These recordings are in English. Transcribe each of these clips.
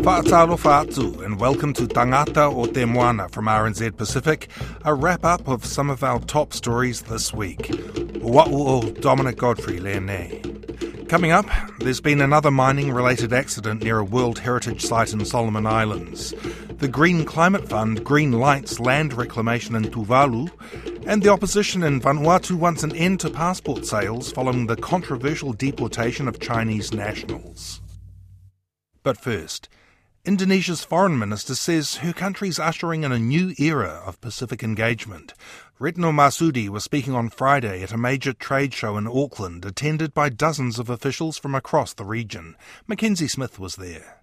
Fa'atalofa atu, and welcome to Tangata o Te Moana from RNZ Pacific, a wrap-up of some of our top stories this week. Wa'u o Dominic Godfrey Lene. Coming up, there's been another mining-related accident near a World Heritage Site in Solomon Islands. The Green Climate Fund green lights land reclamation in Tuvalu, and the opposition in Vanuatu wants an end to passport sales following the controversial deportation of Chinese nationals. But first, Indonesia's foreign minister says her country's ushering in a new era of Pacific engagement. Retno Marsudi was speaking on Friday at a major trade show in Auckland, attended by dozens of officials from across the region. Mackenzie Smith was there.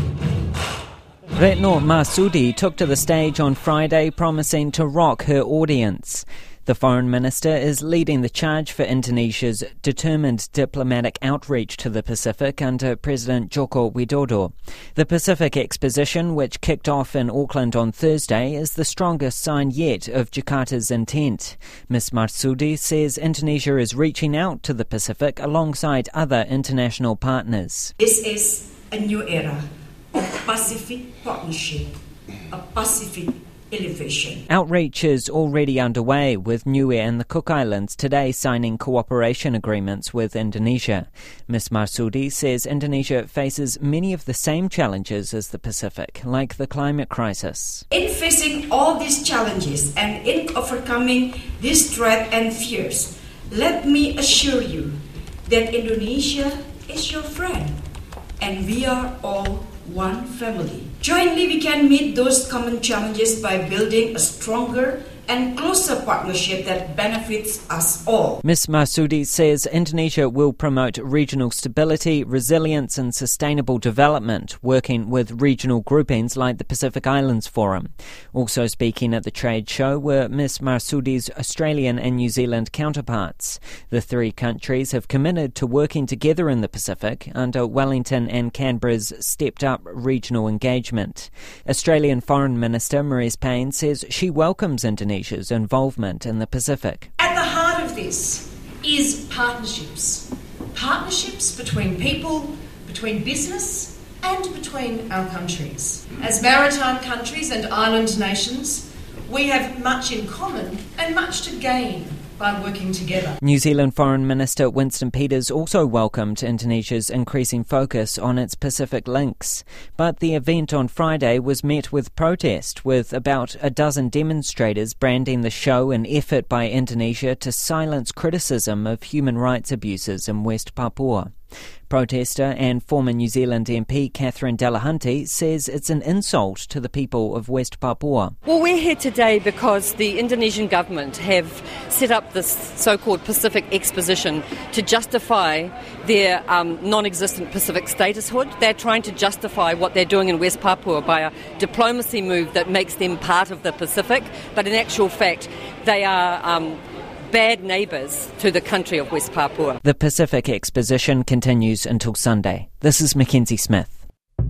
Retno Marsudi took to the stage on Friday promising to rock her audience. The foreign minister is leading the charge for Indonesia's determined diplomatic outreach to the Pacific under President Joko Widodo. The Pacific Exposition, which kicked off in Auckland on Thursday, is the strongest sign yet of Jakarta's intent. Ms. Marsudi says Indonesia is reaching out to the Pacific alongside other international partners. This is a new era of Pacific partnership, a Pacific elevation. Outreach is already underway, with Niue and the Cook Islands today signing cooperation agreements with Indonesia. Ms. Marsudi says Indonesia faces many of the same challenges as the Pacific, like the climate crisis. In facing all these challenges and in overcoming these threats and fears, let me assure you that Indonesia is your friend, and we are all one family. Jointly, we can meet those common challenges by building a stronger and closer partnership that benefits us all. Ms. Marsudi says Indonesia will promote regional stability, resilience and sustainable development, working with regional groupings like the Pacific Islands Forum. Also speaking at the trade show were Ms. Marsudi's Australian and New Zealand counterparts. The three countries have committed to working together in the Pacific under Wellington and Canberra's stepped-up regional engagement. Australian Foreign Minister Marise Payne says she welcomes Indonesia's involvement in the Pacific. At the heart of this is partnerships. Partnerships between people, between business and between our countries. As maritime countries and island nations, we have much in common and much to gain by working together. New Zealand Foreign Minister Winston Peters also welcomed Indonesia's increasing focus on its Pacific links. But the event on Friday was met with protest, with about a dozen demonstrators branding the show an effort by Indonesia to silence criticism of human rights abuses in West Papua. Protester and former New Zealand MP Catherine Delahunty says it's an insult to the people of West Papua. Well, we're here today because the Indonesian government have set up this so-called Pacific Exposition to justify their non-existent Pacific statushood. They're trying to justify what they're doing in West Papua by a diplomacy move that makes them part of the Pacific, but in actual fact they are bad neighbours to the country of West Papua. The Pacific Exposition continues until Sunday. This is Mackenzie Smith.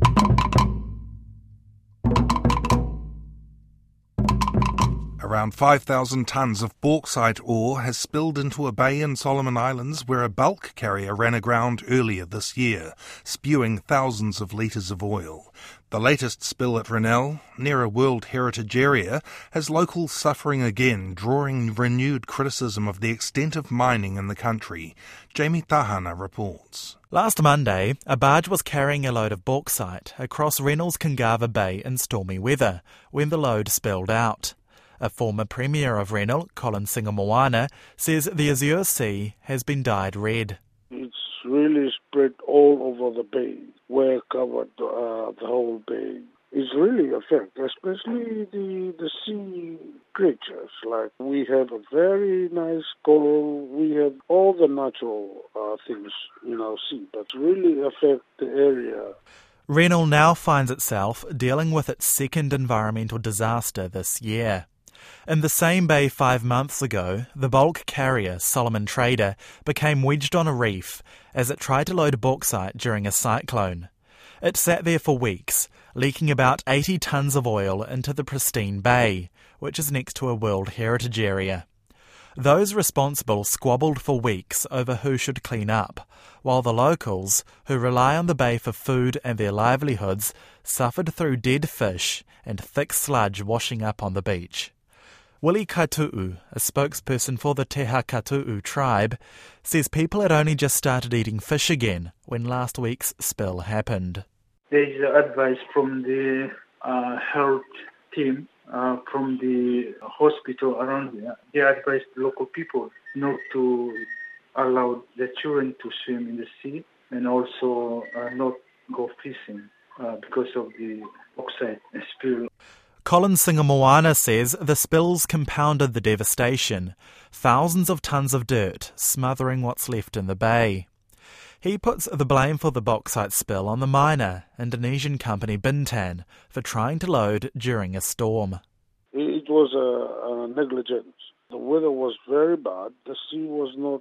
Around 5,000 tonnes of bauxite ore has spilled into a bay in Solomon Islands where a bulk carrier ran aground earlier this year, spewing thousands of litres of oil. The latest spill at Rennell, near a World Heritage Area, has locals suffering again, drawing renewed criticism of the extent of mining in the country. Jamie Tahana reports. Last Monday, a barge was carrying a load of bauxite across Rennell's Kungava Bay in stormy weather when the load spilled out. A former Premier of Rennell, Colin Singamoana, says the Azure Sea has been dyed red. It's really spread all over the bay. We're covered the whole bay. It's really affect, especially the sea creatures. Like we have a very nice coral, we have all the natural things in our sea, but really affect the area. Rennell now finds itself dealing with its second environmental disaster this year. In the same bay 5 months ago, the bulk carrier Solomon Trader became wedged on a reef as it tried to load bauxite during a cyclone. It sat there for weeks, leaking about 80 tonnes of oil into the pristine bay, which is next to a World Heritage Area. Those responsible squabbled for weeks over who should clean up, while the locals, who rely on the bay for food and their livelihoods, suffered through dead fish and thick sludge washing up on the beach. Willie Katu'u, a spokesperson for the Te Hakatu'u tribe, says people had only just started eating fish again when last week's spill happened. There is advice from the health team, from the hospital around here. They advise local people not to allow the children to swim in the sea and also not go fishing because of the oxide spill. Colin Singer-Moana says the spills compounded the devastation, thousands of tons of dirt smothering what's left in the bay. He puts the blame for the bauxite spill on the miner, Indonesian company Bintan, for trying to load during a storm. It was a negligence. The weather was very bad. The sea was not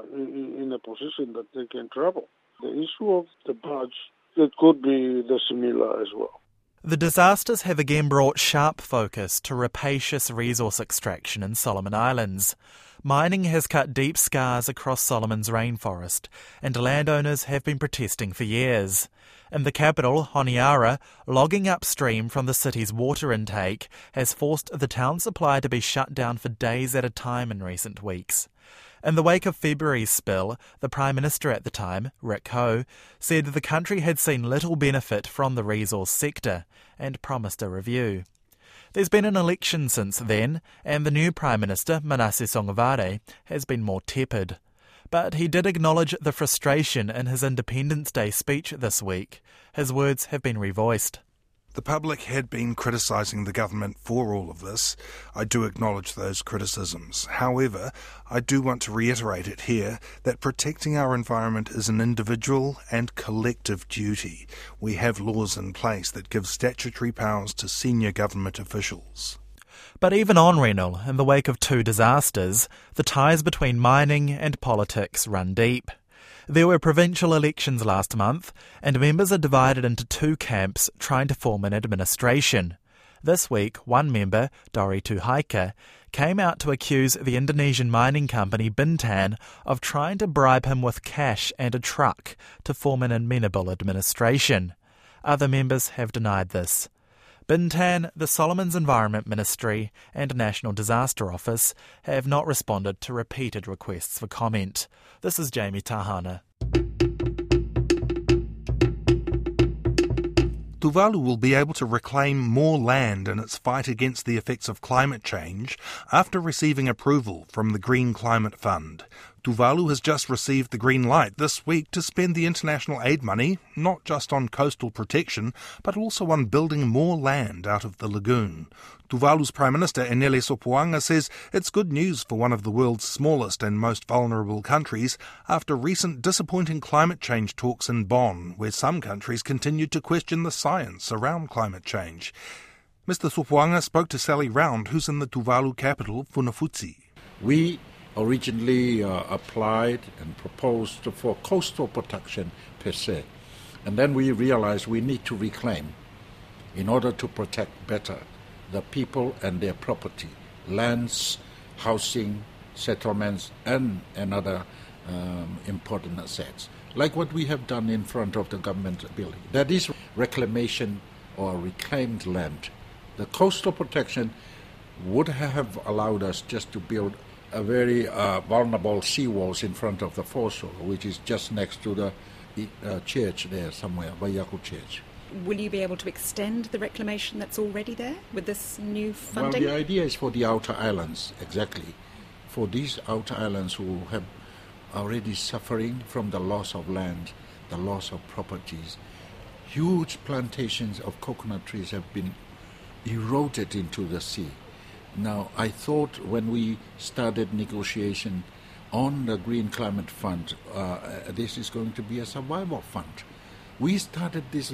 in a position that they can travel. The issue of the barge, it could be the similar as well. The disasters have again brought sharp focus to rapacious resource extraction in Solomon Islands. Mining has cut deep scars across Solomon's rainforest, and landowners have been protesting for years. In the capital, Honiara, logging upstream from the city's water intake has forced the town supply to be shut down for days at a time in recent weeks. In the wake of February's spill, the Prime Minister at the time, Rick Ho, said the country had seen little benefit from the resource sector and promised a review. There's been an election since then, and the new Prime Minister, Manasseh Sogavare, has been more tepid. But he did acknowledge the frustration in his Independence Day speech this week. His words have been revoiced. The public had been criticising the government for all of this. I do acknowledge those criticisms. However, I do want to reiterate it here that protecting our environment is an individual and collective duty. We have laws in place that give statutory powers to senior government officials. But even on Renal, in the wake of two disasters, the ties between mining and politics run deep. There were provincial elections last month, and members are divided into two camps trying to form an administration. This week, one member, Dori Tuhaika, came out to accuse the Indonesian mining company Bintan of trying to bribe him with cash and a truck to form an amenable administration. Other members have denied this. Bintan, the Solomons Environment Ministry and National Disaster Office have not responded to repeated requests for comment. This is Jamie Tahana. Tuvalu will be able to reclaim more land in its fight against the effects of climate change after receiving approval from the Green Climate Fund. Tuvalu has just received the green light this week to spend the international aid money not just on coastal protection, but also on building more land out of the lagoon. Tuvalu's Prime Minister, Enele Sopoaga, says it's good news for one of the world's smallest and most vulnerable countries after recent disappointing climate change talks in Bonn, where some countries continued to question the science around climate change. Mr. Sopoaga spoke to Sally Round, who's in the Tuvalu capital, Funafuti. We originally applied and proposed for coastal protection per se. And then we realized we need to reclaim in order to protect better the people and their property, lands, housing, settlements, and other important assets, like what we have done in front of the government building. That is reclamation or reclaimed land. The coastal protection would have allowed us just to build a very vulnerable seawalls in front of the foreshore, which is just next to the church there somewhere, Bayaku Church. Will you be able to extend the reclamation that's already there with this new funding? Well, the idea is for the outer islands, exactly. For these outer islands who have already suffering from the loss of land, the loss of properties. Huge plantations of coconut trees have been eroded into the sea. Now, I thought when we started negotiation on the Green Climate Fund, this is going to be a survival fund. We started this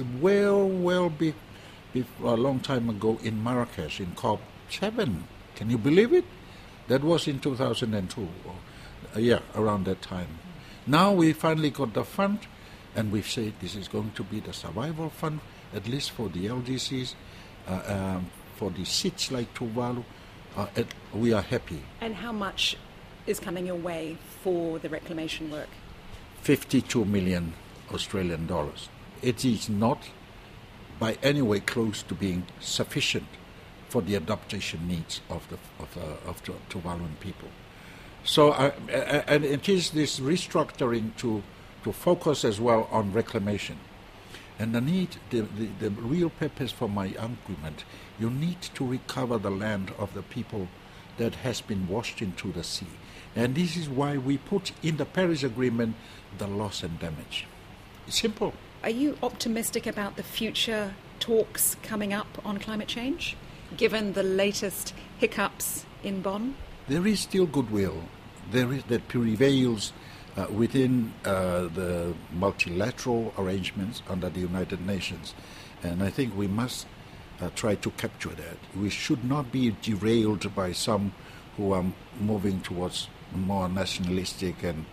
a long time ago in Marrakesh, in COP7. Can you believe it? That was in 2002, around that time. Now we finally got the fund, and we've said this is going to be the survival fund, at least for the LDCs, for the seats like Tuvalu. We are happy. And how much is coming your way for the reclamation work? 52 million Australian dollars. It is not by any way close to being sufficient for the adaptation needs of the Tuvaluan people. So, and it is this restructuring to focus as well on reclamation. And the real purpose for my argument, you need to recover the land of the people that has been washed into the sea. And this is why we put in the Paris Agreement the loss and damage. It's simple. Are you optimistic about the future talks coming up on climate change, given the latest hiccups in Bonn? There is still goodwill. That prevails within the multilateral arrangements under the United Nations. And I think we must try to capture that. We should not be derailed by some who are moving towards more nationalistic and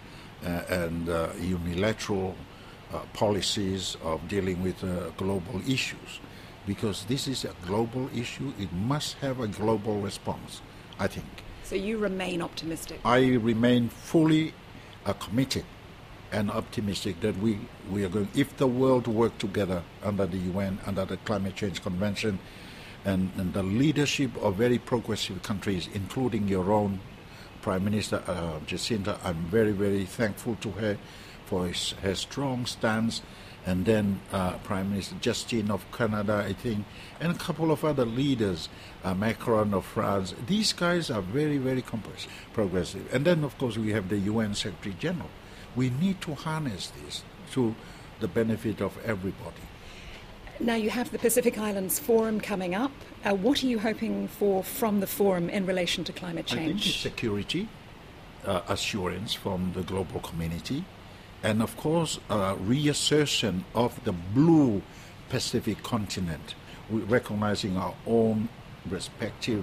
unilateral policies of dealing with global issues. Because this is a global issue, it must have a global response, I think. So you remain optimistic? I remain fully committed and optimistic that we are going, if the world work together under the UN, under the Climate Change Convention, and the leadership of very progressive countries, including your own Prime Minister Jacinda, I'm very, very thankful to her for her strong stance, and then Prime Minister Justin of Canada, I think, and a couple of other leaders, Macron of France. These guys are very, very progressive. And then, of course, we have the UN Secretary General. We need to harness this to the benefit of everybody. Now you have the Pacific Islands Forum coming up. What are you hoping for from the forum in relation to climate change? I think it's security, assurance from the global community, and of course reassertion of the blue Pacific continent, recognizing our own respective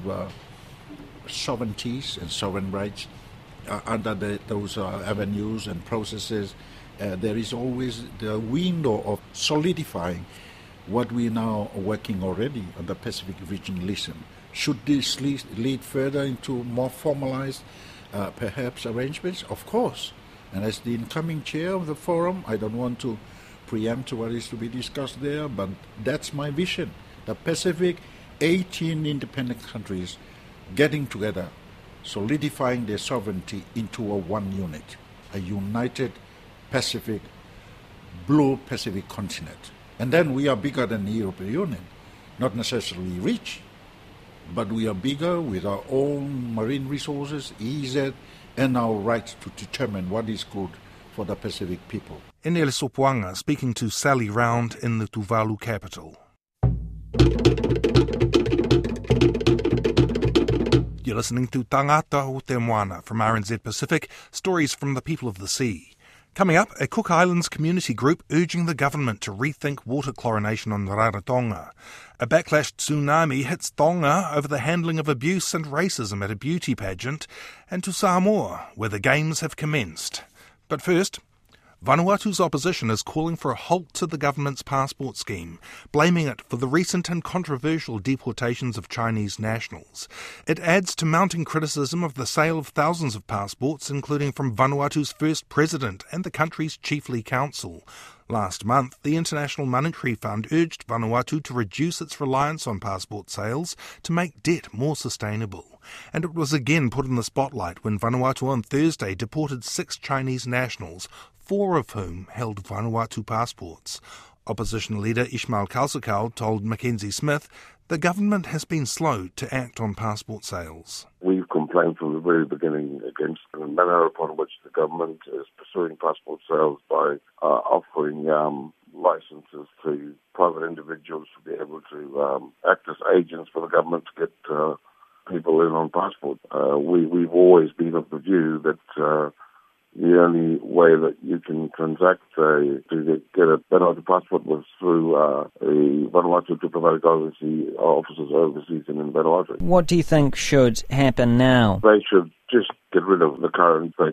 sovereignties and sovereign rights under those avenues and processes. There is always the window of solidifying what we now are working already on the Pacific regionalism. Should this lead further into more formalized, perhaps, arrangements? Of course. And as the incoming chair of the forum, I don't want to preempt what is to be discussed there, but that's my vision. The Pacific, 18 independent countries getting together, solidifying their sovereignty into a one unit, a united Pacific, blue Pacific continent. And then we are bigger than the European Union, not necessarily rich, but we are bigger with our own marine resources, EEZ, and our right to determine what is good for the Pacific people. Enele Sopoanga speaking to Sally Round in the Tuvalu capital. You're listening to Tangata o Te Moana from RNZ Pacific, stories from the people of the sea. Coming up, a Cook Islands community group urging the government to rethink water chlorination on Rarotonga. A backlash tsunami hits Tonga over the handling of abuse and racism at a beauty pageant, and to Samoa, where the games have commenced. But first, Vanuatu's opposition is calling for a halt to the government's passport scheme, blaming it for the recent and controversial deportations of Chinese nationals. It adds to mounting criticism of the sale of thousands of passports, including from Vanuatu's first president and the country's chiefly council. Last month, the International Monetary Fund urged Vanuatu to reduce its reliance on passport sales to make debt more sustainable. And it was again put in the spotlight when Vanuatu on Thursday deported 6 Chinese nationals, 4 of whom held Vanuatu passports. Opposition leader Ismail Kalsakau told Mackenzie Smith the government has been slow to act on passport sales. We've complained from the very beginning against the manner upon which the government is pursuing passport sales by offering licenses to private individuals to be able to act as agents for the government to get people in on passport. We've always been of the view that the only way that you can transact to get a Vanuatu passport was through the Vanuatu diplomatic offices overseas and in Vanuatu. What do you think should happen now? They should just get rid of the current status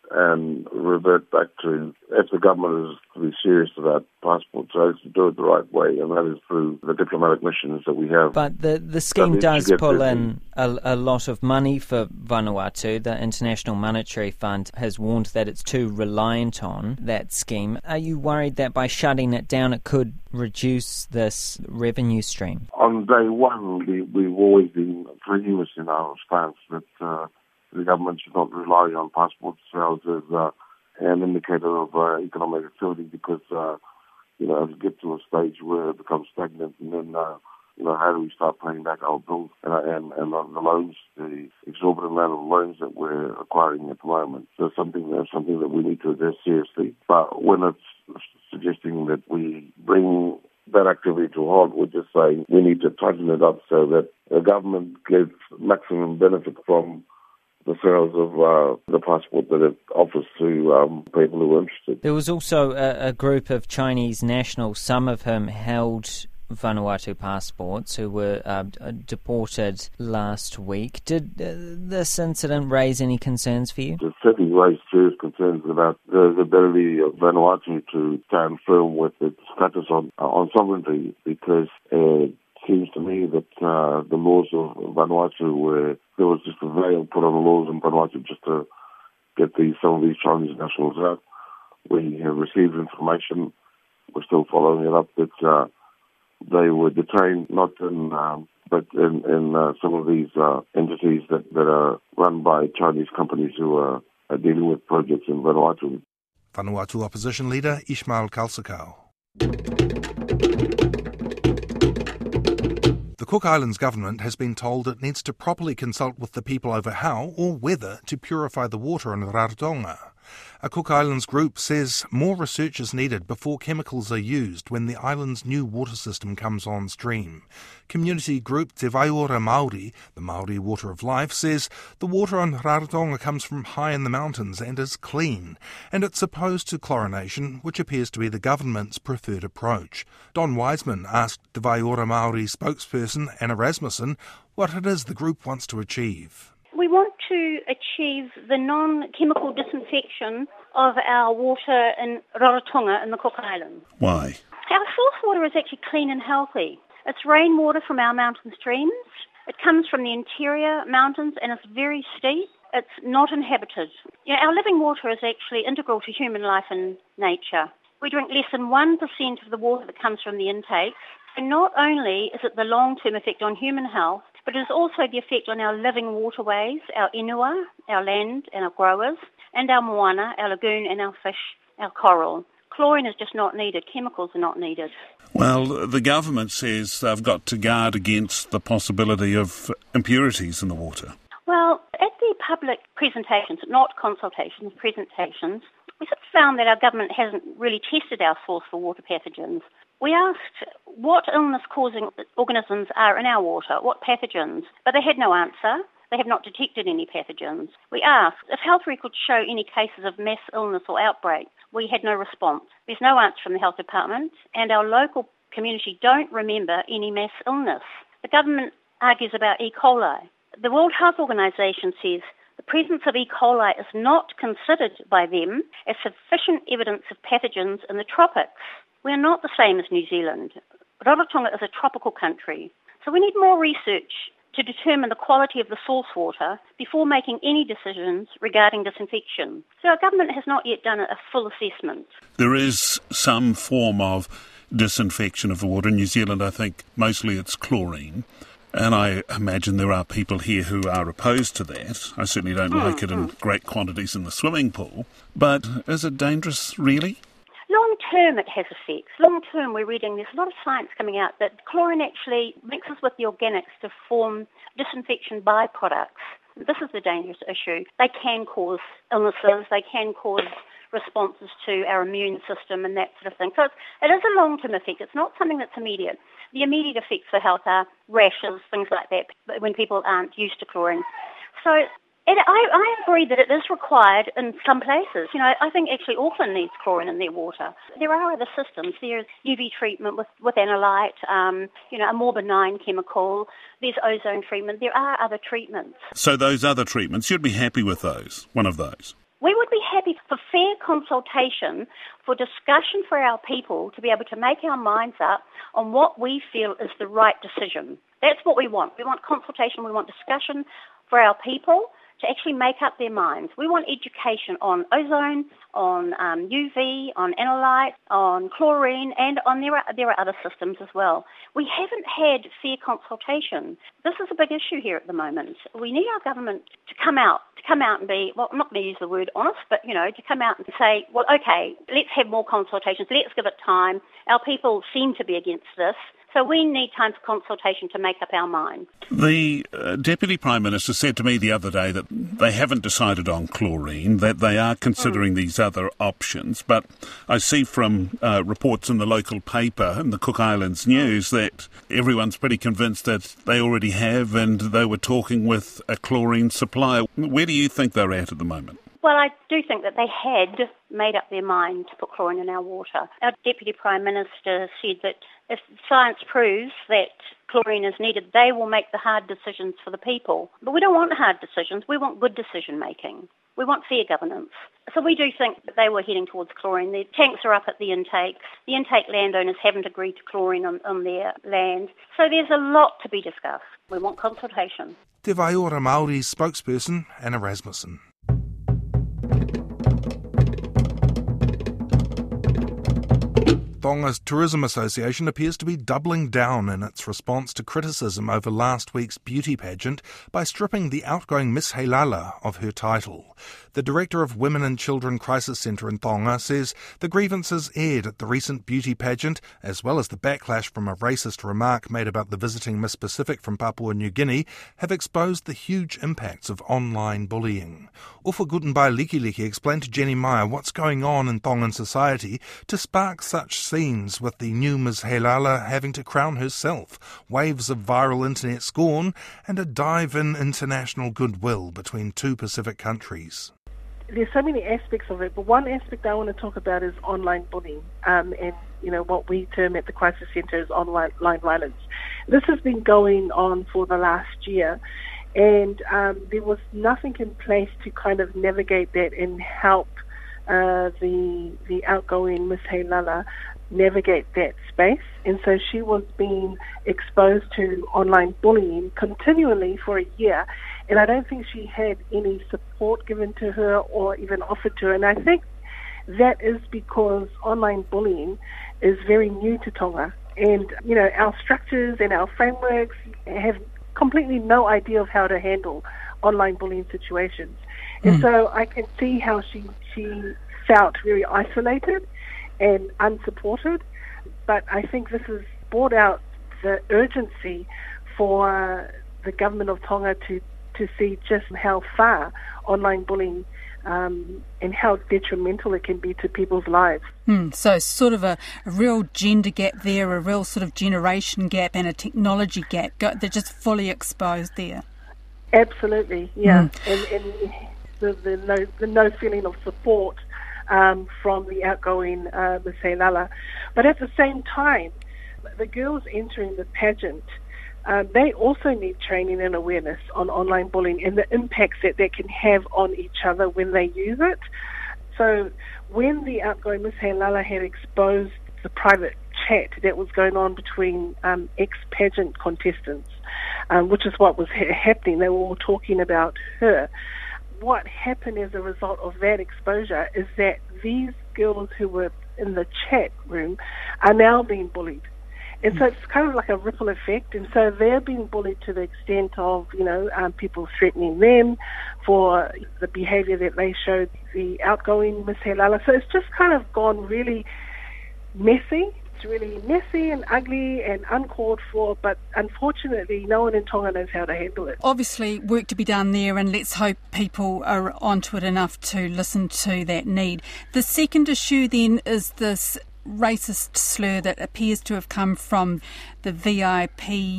and revert back to, if the government is to be serious about passport sales, to do it the right way, and that is through the diplomatic missions that we have. But the scheme does pull in a lot of money for Vanuatu. The International Monetary Fund has warned that it's too reliant on that scheme. Are you worried that by shutting it down it could reduce this revenue stream? On day one, we've always been strenuous in our stance that the government should not rely on passport sales as an indicator of economic activity, because as we get to a stage where it becomes stagnant, and then how do we start paying back our bills and the loans, the exorbitant amount of loans that we're acquiring at the moment? So something that we need to address seriously. But when it's suggesting that we bring that activity to a halt, we're just saying we need to tighten it up so that the government gets maximum benefit from the sales of the passport that it offers to people who are interested. There was also a group of Chinese nationals, some of whom held Vanuatu passports, who were deported last week. Did this incident raise any concerns for you? It certainly raised serious concerns about the ability of Vanuatu to stand firm with its status on sovereignty, because it seems to me that the laws of Vanuatu there was just a veil put on the laws in Vanuatu just to get some of these Chinese nationals out. We have received information, we're still following it up, that they were detained not in but in some of these entities that are run by Chinese companies who are dealing with projects in Vanuatu. Vanuatu opposition leader Ismail Kalsakau. The Cook Islands government has been told it needs to properly consult with the people over how or whether to purify the water in Rarotonga. A Cook Islands group says more research is needed before chemicals are used when the island's new water system comes on stream. Community group Te Waiora Māori, the Māori Water of Life, says the water on Rarotonga comes from high in the mountains and is clean, and it's opposed to chlorination, which appears to be the government's preferred approach. Don Wiseman asked Te Waiora Māori spokesperson Anna Rasmussen what it is the group wants to achieve. We want to achieve the non-chemical disinfection of our water in Rarotonga in the Cook Islands. Why? Our source water is actually clean and healthy. It's rainwater from our mountain streams. It comes from the interior mountains and it's very steep. It's not inhabited. Our living water is actually integral to human life and nature. We drink less than 1% of the water that comes from the intakes. And not only is it the long-term effect on human health, but it is also the effect on our living waterways, our inua, our land and our growers, and our moana, our lagoon and our fish, our coral. Chlorine is just not needed. Chemicals are not needed. Well, the government says they've got to guard against the possibility of impurities in the water. Well, at the public presentations, not consultations, presentations, we sort of found that our government hasn't really tested our source for water pathogens. We asked what illness-causing organisms are in our water, what pathogens, but they had no answer. They have not detected any pathogens. We asked if health records show any cases of mass illness or outbreak. We had no response. There's no answer from the health department, and our local community don't remember any mass illness. The government argues about E. coli. The World Health Organization says the presence of E. coli is not considered by them as sufficient evidence of pathogens in the tropics. We are not the same as New Zealand. Rarotonga is a tropical country, so we need more research to determine the quality of the source water before making any decisions regarding disinfection. So our government has not yet done a full assessment. There is some form of disinfection of the water. In New Zealand, I think mostly it's chlorine. And I imagine there are people here who are opposed to that. I certainly don't like it in great quantities in the swimming pool. But is it dangerous, really? Long term, it has effects. Long term, we're reading, there's a lot of science coming out that chlorine actually mixes with the organics to form disinfection byproducts. This is the dangerous issue. They can cause illnesses, they can cause responses to our immune system and that sort of thing. So it is a long-term effect. It's not something that's immediate. The immediate effects for health are rashes, things like that, when people aren't used to chlorine. So I agree that it is required in some places. I think actually Auckland needs chlorine in their water. There are other systems. There's UV treatment with analyte, a more benign chemical. There's ozone treatment. There are other treatments. So those other treatments, you'd be happy with those, one of those? We would be happy for fair consultation, for discussion for our people to be able to make our minds up on what we feel is the right decision. That's what we want. We want consultation, we want discussion for our people to actually make up their minds. We want education on ozone, on UV, on analyte, on chlorine, and on there are other systems as well. We haven't had fair consultation. This is a big issue here at the moment. We need our government to come out and be, well, I'm not going to use the word honest, but, to come out and say, well, okay, let's have more consultations, let's give it time. Our people seem to be against this. So we need time for consultation to make up our mind. The Deputy Prime Minister said to me the other day that they haven't decided on chlorine, that they are considering these other options. But I see from reports in the local paper, in the Cook Islands News, that everyone's pretty convinced that they already have and they were talking with a chlorine supplier. Where do you think they're at the moment? Well, I do think that they had made up their mind to put chlorine in our water. Our Deputy Prime Minister said that if science proves that chlorine is needed, they will make the hard decisions for the people. But we don't want hard decisions, we want good decision-making. We want fair governance. So we do think that they were heading towards chlorine. The tanks are up at the intakes. The intake landowners haven't agreed to chlorine on their land. So there's a lot to be discussed. We want consultation. Te Waiora Māori spokesperson, Anna Rasmussen. Tonga's Tourism Association appears to be doubling down in its response to criticism over last week's beauty pageant by stripping the outgoing Miss Heilala of her title. The director of Women and Children Crisis Centre in Tonga says the grievances aired at the recent beauty pageant, as well as the backlash from a racist remark made about the visiting Miss Pacific from Papua New Guinea, have exposed the huge impacts of online bullying. Ufa Gutenbai Likiliki explained to Jenny Meyer what's going on in Tongan society to spark such scenes, with the new Ms Heilala having to crown herself, waves of viral internet scorn, and a dive in international goodwill between two Pacific countries. There's so many aspects of it, but one aspect I want to talk about is online bullying, and what we term at the Crisis Centre as online violence. This has been going on for the last year, and there was nothing in place to kind of navigate that and help the outgoing Miss Heilala navigate that space. And so she was being exposed to online bullying continually for a year, and I don't think she had any support given to her or even offered to her. And I think that is because online bullying is very new to Tonga, and our structures and our frameworks have completely no idea of how to handle online bullying situations. And so I can see how she felt very isolated and unsupported, but I think this has brought out the urgency for the government of Tonga to see just how far online bullying and how detrimental it can be to people's lives. So sort of a real gender gap there, a real sort of generation gap and a technology gap. They're just fully exposed there. Absolutely, yeah. And the no feeling of support from the outgoing Ms Heilala. But at the same time, the girls entering the pageant, they also need training and awareness on online bullying and the impacts that can have on each other when they use it. So when the outgoing Ms Heilala had exposed the private chat that was going on between ex-pageant contestants, which is what was happening, they were all talking about her. What happened as a result of that exposure is that these girls who were in the chat room are now being bullied. And so it's kind of like a ripple effect. And so they're being bullied to the extent of, people threatening them for the behaviour that they showed the outgoing Miss Heilala. So it's just kind of gone really messy. It's really messy and ugly and uncalled for, but unfortunately no one in Tonga knows how to handle it. Obviously work to be done there, and let's hope people are onto it enough to listen to that need. The second issue then is this racist slur that appears to have come from the VIP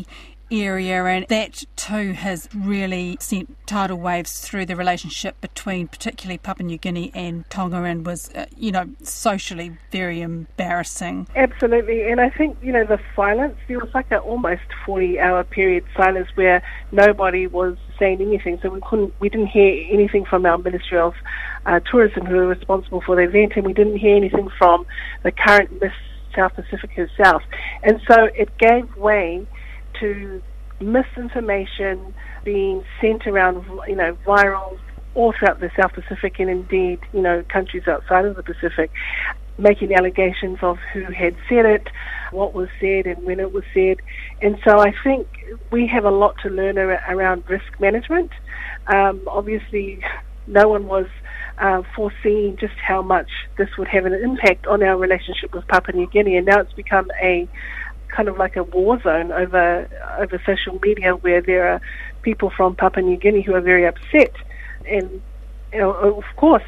area, and that too has really sent tidal waves through the relationship between particularly Papua New Guinea and Tonga, and was, socially very embarrassing. Absolutely, and I think, the silence, there was like an almost 40-hour period silence where nobody was saying anything, so we didn't hear anything from our Ministry of Tourism, who are responsible for the event, and we didn't hear anything from the current Miss South Pacific herself, and so it gave way to misinformation being sent around, viral all throughout the South Pacific, and indeed, countries outside of the Pacific, making allegations of who had said it, what was said, and when it was said. And so I think we have a lot to learn around risk management. Obviously, no one was foreseeing just how much this would have an impact on our relationship with Papua New Guinea, and now it's become a kind of like a war zone over social media, where there are people from Papua New Guinea who are very upset. And of course,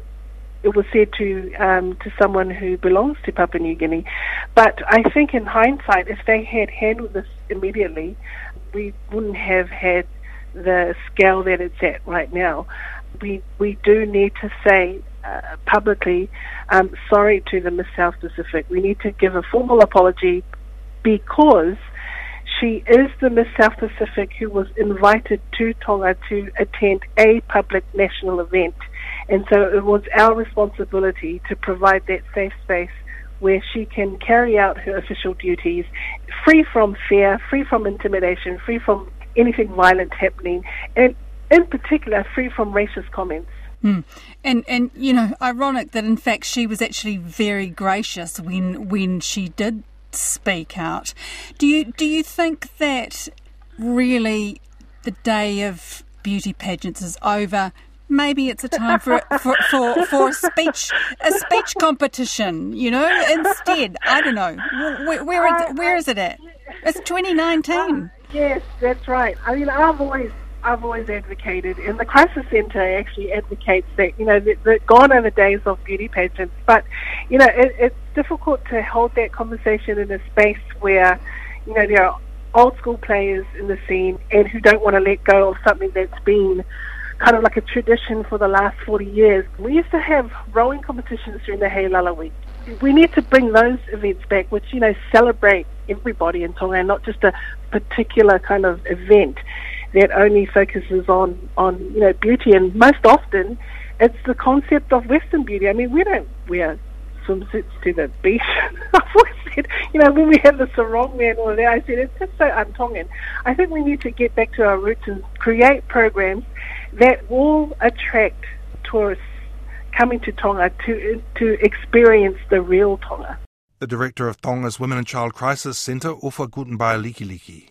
it was said to someone who belongs to Papua New Guinea. But I think in hindsight, if they had handled this immediately, we wouldn't have had the scale that it's at right now. We do need to say publicly sorry to the Miss South Pacific. We need to give a formal apology, because she is the Miss South Pacific who was invited to Tonga to attend a public national event. And so it was our responsibility to provide that safe space where she can carry out her official duties, free from fear, free from intimidation, free from anything violent happening, and in particular, free from racist comments. And ironic that in fact she was actually very gracious when she did speak out. Do you think that really the day of beauty pageants is over? Maybe it's a time for a speech competition. Instead, I don't know. Where is it at? It's 2019. Yes, that's right. I mean, I've always advocated, and the Crisis Centre actually advocates that, that gone are the days of beauty pageants. But, it's difficult to hold that conversation in a space where, there are old school players in the scene and who don't want to let go of something that's been kind of like a tradition for the last 40 years. We used to have rowing competitions during the Heilala Week. We need to bring those events back, which, celebrate everybody in Tonga and not just a particular kind of event that only focuses on beauty. And most often, it's the concept of Western beauty. I mean, we don't wear swimsuits to the beach. I've always said, when we have the sarong wear and all of that, I said, it's just so un-Tongan. I think we need to get back to our roots and create programs that will attract tourists coming to Tonga to experience the real Tonga. The director of Tonga's Women and Child Crisis Centre, Ufa Gutenbaya Likiliki.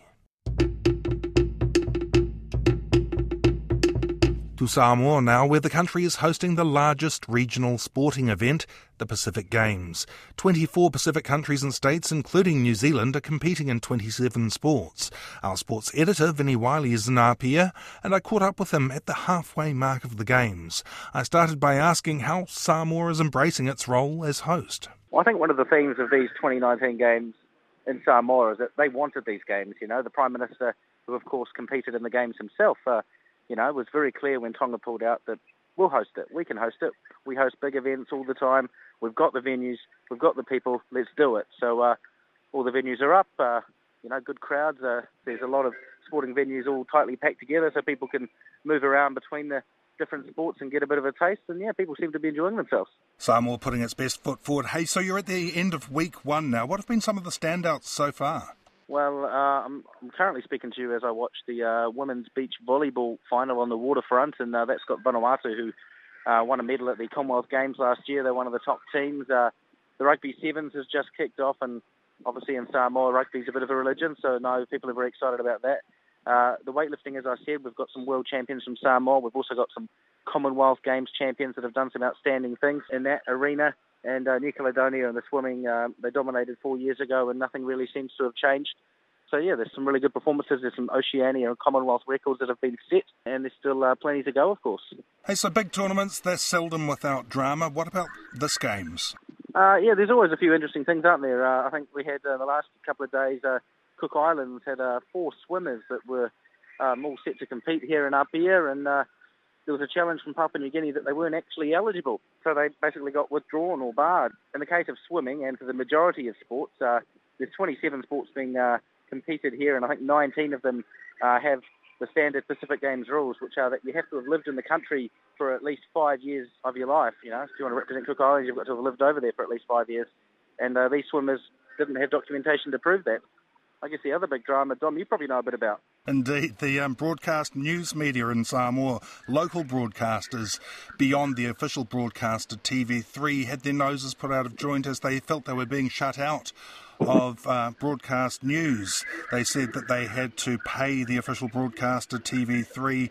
To Samoa now, where the country is hosting the largest regional sporting event, the Pacific Games. 24 Pacific countries and states, including New Zealand, are competing in 27 sports. Our sports editor, Vinnie Wiley, is in Apia, and I caught up with him at the halfway mark of the Games. I started by asking how Samoa is embracing its role as host. Well, I think one of the themes of these 2019 Games in Samoa is that they wanted these Games. The Prime Minister, who of course competed in the Games himself, it was very clear when Tonga pulled out that we'll host it. We can host it. We host big events all the time. We've got the venues. We've got the people. Let's do it. So all the venues are up. Good crowds. There's a lot of sporting venues all tightly packed together so people can move around between the different sports and get a bit of a taste. And, people seem to be enjoying themselves. Samoa putting its best foot forward. Hey, so you're at the end of week one now. What have been some of the standouts so far? Well, I'm currently speaking to you as I watch the women's beach volleyball final on the waterfront, and that's got Vanuatu, who won a medal at the Commonwealth Games last year. They're one of the top teams. The Rugby Sevens has just kicked off, and obviously in Samoa, rugby's a bit of a religion, so no, people are very excited about that. The weightlifting, as I said, we've got some world champions from Samoa. We've also got some Commonwealth Games champions that have done some outstanding things in that arena. And New Caledonia in the swimming, they dominated 4 years ago, and nothing really seems to have changed. So, there's some really good performances. There's some Oceania and Commonwealth records that have been set, and there's still plenty to go, of course. Hey, so big tournaments, they're seldom without drama. What about this Games? There's always a few interesting things, aren't there? I think we had in the last couple of days Cook Islands had 4 swimmers that were all set to compete here in Apia, and there was a challenge from Papua New Guinea that they weren't actually eligible. So they basically got withdrawn or barred. In the case of swimming, and for the majority of sports, there's 27 sports being competed here, and I think 19 of them have the standard Pacific Games rules, which are that you have to have lived in the country for at least 5 years of your life. You know, if you want to represent Cook Islands, you've got to have lived over there for at least 5 years. And these swimmers didn't have documentation to prove that. I guess the other big drama, Dom, you probably know a bit about. Indeed, the broadcast news media in Samoa, local broadcasters beyond the official broadcaster TV3, had their noses put out of joint as they felt they were being shut out of broadcast news. They said that they had to pay the official broadcaster TV3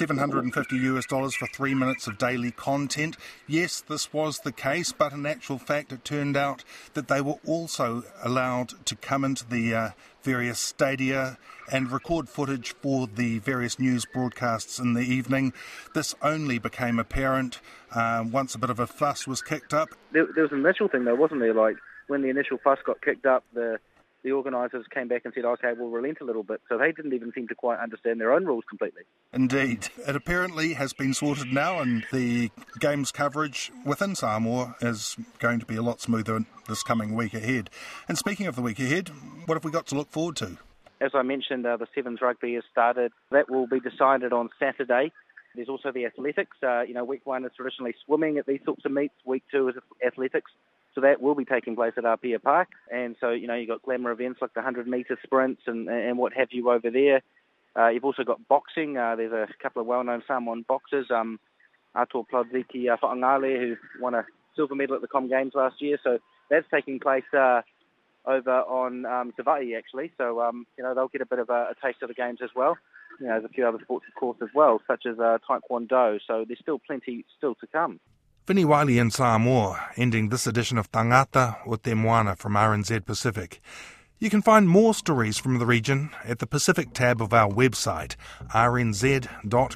$750 for 3 minutes of daily content. Yes, this was the case, but in actual fact it turned out that they were also allowed to come into the various stadia and record footage for the various news broadcasts in the evening. This only became apparent once a bit of a fuss was kicked up. There was an initial thing though, wasn't there? Like, when the initial fuss got kicked up, the organisers came back and said, OK, we'll relent a little bit. So they didn't even seem to quite understand their own rules completely. Indeed. It apparently has been sorted now, and the games coverage within Samoa is going to be a lot smoother this coming week ahead. And speaking of the week ahead, what have we got to look forward to? As I mentioned, the Sevens rugby has started. That will be decided on Saturday. There's also the athletics. Week 1 is traditionally swimming at these sorts of meets. Week 2 is athletics. So that will be taking place at Apia Park. And so, you've got glamour events like the 100-metre sprints and what have you over there. You've also got boxing. There's a couple of well-known Samoan boxers, Ato Plaudziki Whaangale, who won a silver medal at the Com Games last year. So that's taking place over on Savai'i, actually. So, they'll get a bit of a taste of the games as well. There's a few other sports, of course, as well, such as Taekwondo. So there's still plenty still to come. Vinnie Wiley in Samoa, ending this edition of Tangata o Te Moana from RNZ Pacific. You can find more stories from the region at the Pacific tab of our website, rnz.co.nz.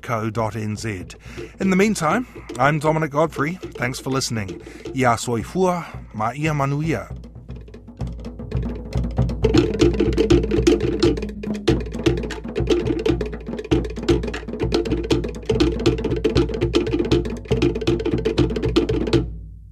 In the meantime, I'm Dominic Godfrey. Thanks for listening. Ia soifua, ma ia manuia.